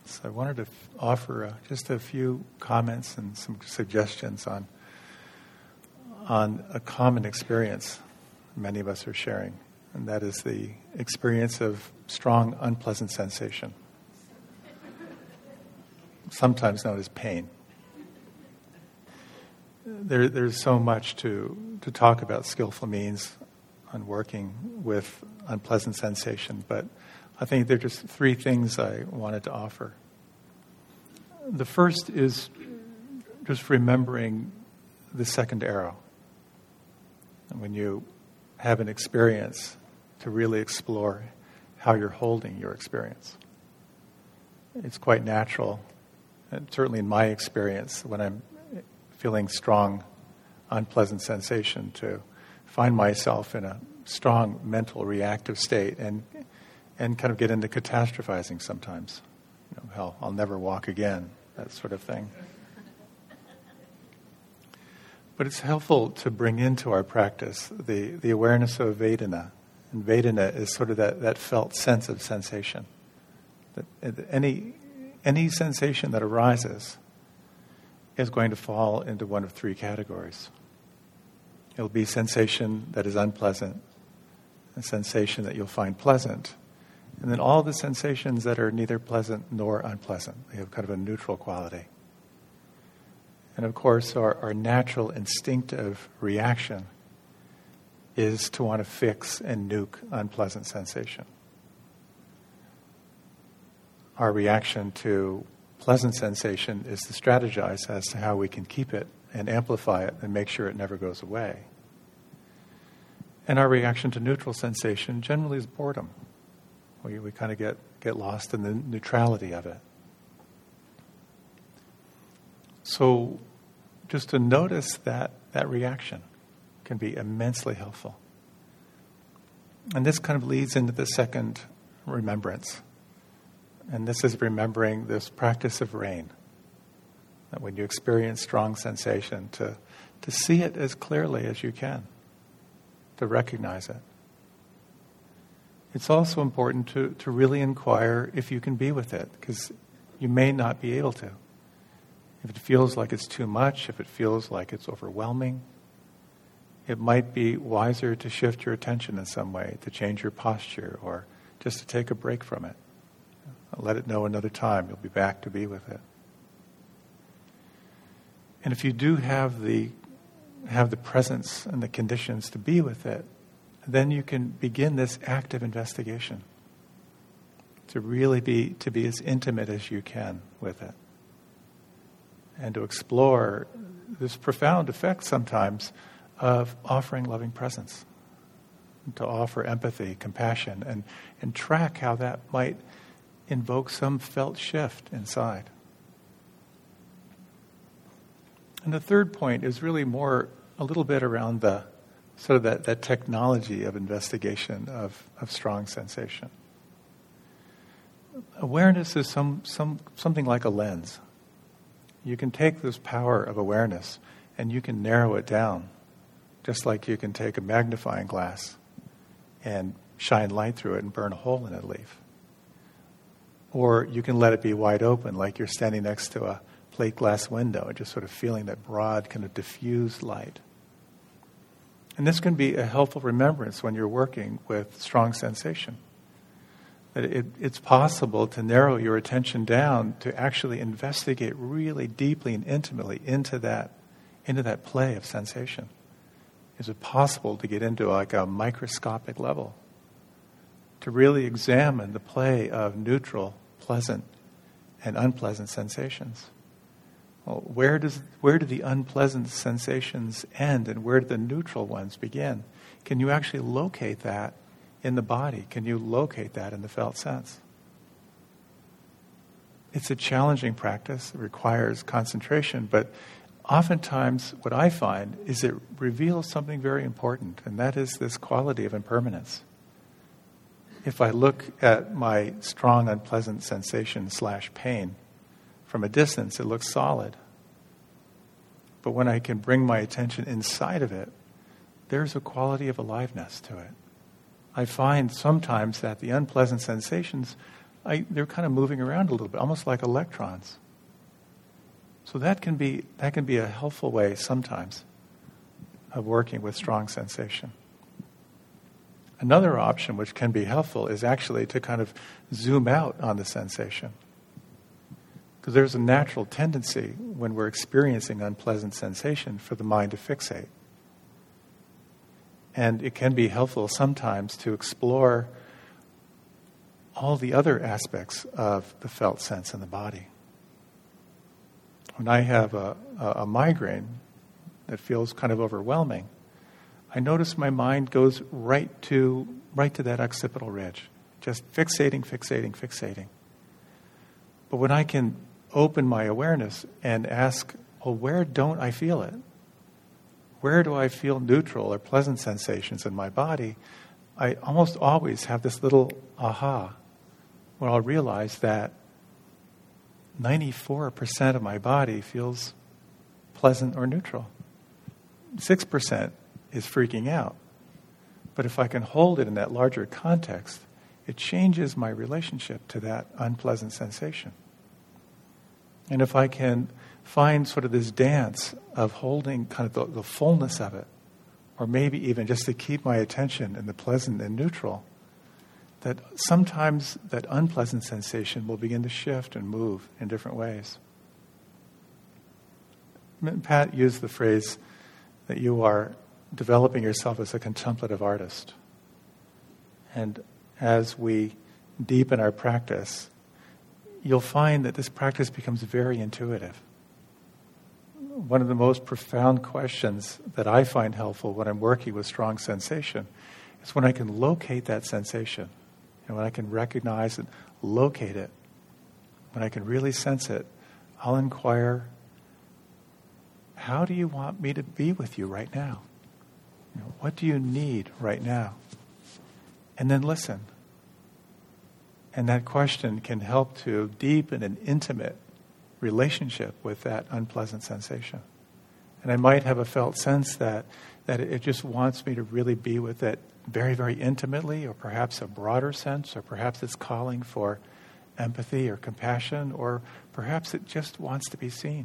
So I wanted to offer just a few comments and some suggestions on a common experience many of us are sharing, and that is the experience of strong, unpleasant sensation, sometimes known as pain. There's so much to talk about skillful means on working with unpleasant sensation, but I think there are just three things I wanted to offer. The first is just remembering the second arrow. And when you have an experience, to really explore how you're holding your experience. It's quite natural, and certainly in my experience, when I'm feeling strong, unpleasant sensation, to find myself in a strong mental reactive state and kind of get into catastrophizing sometimes. Hell, I'll never walk again, that sort of thing. But it's helpful to bring into our practice the awareness of Vedana. And Vedana is sort of that felt sense of sensation. That any sensation that arises is going to fall into one of three categories. It'll be sensation that is unpleasant, a sensation that you'll find pleasant, and then all the sensations that are neither pleasant nor unpleasant. They have kind of a neutral quality. And of course, our natural instinctive reaction is to want to fix and nuke unpleasant sensation. Our reaction to pleasant sensation is to strategize as to how we can keep it and amplify it and make sure it never goes away. And our reaction to neutral sensation generally is boredom. We kind of get lost in the neutrality of it. So just to notice that reaction can be immensely helpful. And this kind of leads into the second remembrance. And this is remembering this practice of rain. That when you experience strong sensation, to see it as clearly as you can, to recognize it. It's also important to really inquire if you can be with it, because you may not be able to. If it feels like it's too much, if it feels like it's overwhelming, it might be wiser to shift your attention in some way, to change your posture, or just to take a break from it. Let it know another time. You'll be back to be with it. And if you do have the presence and the conditions to be with it, then you can begin this active investigation to really be as intimate as you can with it, and to explore this profound effect sometimes of offering loving presence, to offer empathy, compassion, and track how that might invoke some felt shift inside. And the third point is really more a little bit around the sort of that technology of investigation of strong sensation. Awareness is something like a lens. You can take this power of awareness and you can narrow it down, just like you can take a magnifying glass and shine light through it and burn a hole in a leaf. Or you can let it be wide open, like you're standing next to a plate glass window and just sort of feeling that broad kind of diffused light. And this can be a helpful remembrance when you're working with strong sensation. That it's possible to narrow your attention down to actually investigate really deeply and intimately into that play of sensation. Is it possible to get into like a microscopic level? To really examine the play of neutral, pleasant, and unpleasant sensations. Well, where do the unpleasant sensations end and where do the neutral ones begin? Can you actually locate that in the body? Can you locate that in the felt sense? It's a challenging practice. It requires concentration, but oftentimes what I find is it reveals something very important, and that is this quality of impermanence. If I look at my strong, unpleasant sensation / pain from a distance, it looks solid. But when I can bring my attention inside of it, there's a quality of aliveness to it. I find sometimes that the unpleasant sensations they're kind of moving around a little bit, almost like electrons. So that can be a helpful way sometimes of working with strong sensation. Another option which can be helpful is actually to kind of zoom out on the sensation. Because there's a natural tendency when we're experiencing unpleasant sensation for the mind to fixate. And it can be helpful sometimes to explore all the other aspects of the felt sense in the body. When I have a migraine that feels kind of overwhelming, I notice my mind goes right to that occipital ridge, just fixating. But when I can open my awareness and ask, well, where don't I feel it? Where do I feel neutral or pleasant sensations in my body? I almost always have this little aha where I'll realize that 94% of my body feels pleasant or neutral. 6% is freaking out. But if I can hold it in that larger context, it changes my relationship to that unpleasant sensation. And if I can find sort of this dance of holding kind of the fullness of it, or maybe even just to keep my attention in the pleasant and neutral, that sometimes that unpleasant sensation will begin to shift and move in different ways. Pat used the phrase that you are developing yourself as a contemplative artist. And as we deepen our practice, you'll find that this practice becomes very intuitive. One of the most profound questions that I find helpful when I'm working with strong sensation is when I can locate that sensation. And when I can recognize and locate it, when I can really sense it, I'll inquire, how do you want me to be with you right now? What do you need right now? And then listen. And that question can help to deepen an intimate relationship with that unpleasant sensation. And I might have a felt sense that it just wants me to really be with it very, very intimately, or perhaps a broader sense, or perhaps it's calling for empathy or compassion, or perhaps it just wants to be seen.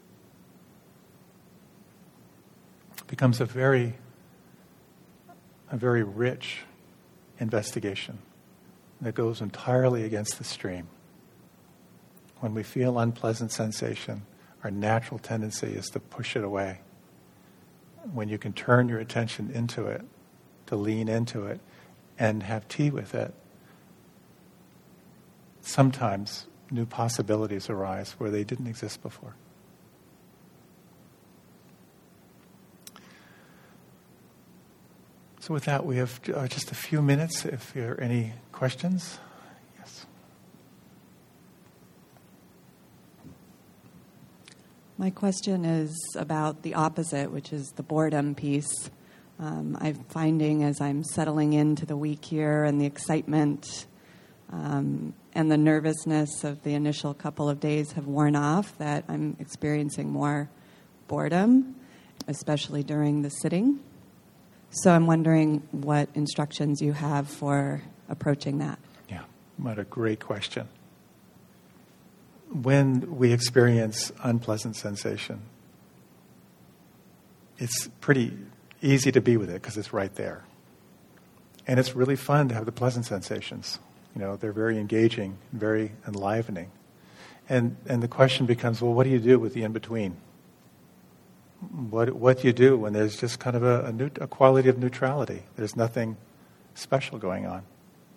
It becomes a very rich investigation that goes entirely against the stream. When we feel unpleasant sensation, our natural tendency is to push it away. When you can turn your attention into it, to lean into it, and have tea with it, sometimes new possibilities arise where they didn't exist before. So with that, we have just a few minutes if there are any questions. Yes. My question is about the opposite, which is the boredom piece. I'm finding as I'm settling into the week here and the excitement and the nervousness of the initial couple of days have worn off, that I'm experiencing more boredom, especially during the sitting. So I'm wondering what instructions you have for approaching that. Yeah, what a great question. When we experience unpleasant sensation, it's pretty easy to be with it because it's right there. And it's really fun to have the pleasant sensations. They're very engaging, very enlivening. And the question becomes, well, what do you do with the in-between? What do you do when there's just kind of a quality of neutrality? There's nothing special going on.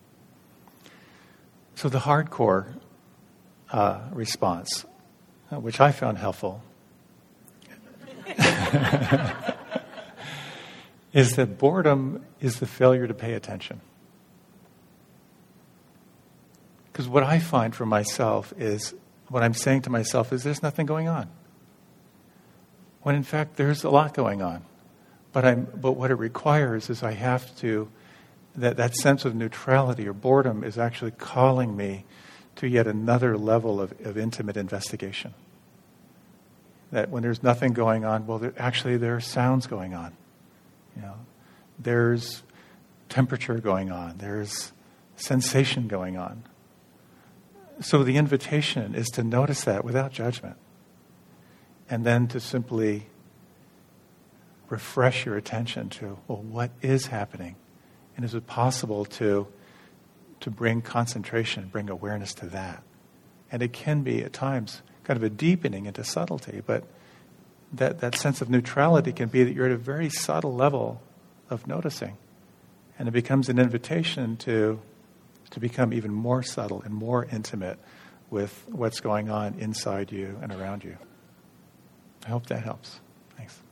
So the hardcore response, which I found helpful, is that boredom is the failure to pay attention. Because what I find for myself is, what I'm saying to myself is, there's nothing going on. When in fact there's a lot going on. But what it requires is I have to, that sense of neutrality or boredom is actually calling me to yet another level of intimate investigation. That when there's nothing going on, well, there are sounds going on. There's temperature going on. There's sensation going on. So the invitation is to notice that without judgment. And then to simply refresh your attention to, well, what is happening? And is it possible to bring concentration, bring awareness to that? And it can be, at times, kind of a deepening into subtlety, but that sense of neutrality can be that you're at a very subtle level of noticing. And it becomes an invitation to become even more subtle and more intimate with what's going on inside you and around you. I hope that helps. Thanks.